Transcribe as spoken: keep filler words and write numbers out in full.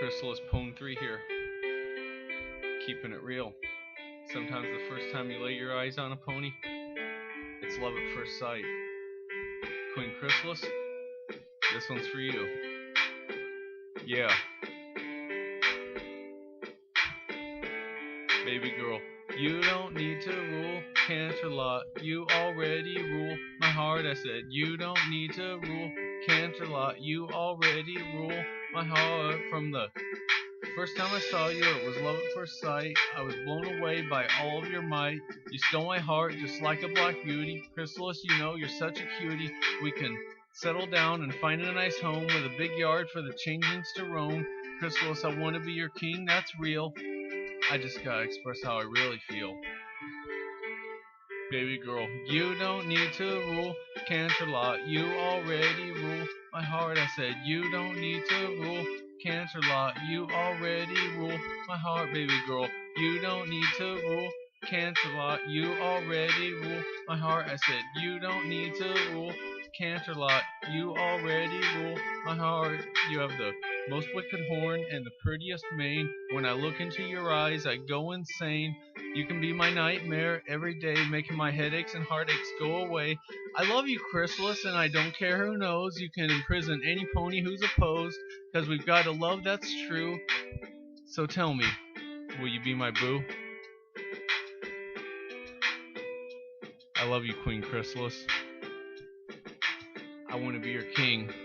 Chrysalis Pone three here, keeping it real. Sometimes the first time you lay your eyes on a pony, it's love at first sight. Queen Chrysalis, this one's for you. Yeah. Baby girl, you don't need to rule Canterlot, you already rule my heart. I said you don't need to rule Canterlot, you already rule my heart. From the first time I saw you, it was love at first sight. I was blown away by all of your might. You stole my heart just like a black beauty. Chrysalis, you know you're such a cutie. We can settle down and find a nice home with a big yard for the changelings to roam. Chrysalis, I want to be your king, that's real. I just gotta express how I really feel. Baby girl, you don't need to rule Canterlot, you already rule my heart. I said you don't need to rule Canterlot, you already rule my heart. Baby girl, you don't need to rule Canterlot, you already rule my heart. I said you don't need to rule Canterlot, you already rule my heart. You have the most wicked horn and the prettiest mane. When I look into your eyes, I go insane. You can be my nightmare every day, making my headaches and heartaches go away. I love you, Chrysalis, and I don't care who knows. You can imprison any pony who's opposed, cause we've got a love that's true. So tell me, will you be my boo? I love you, Queen Chrysalis. I want to be your king.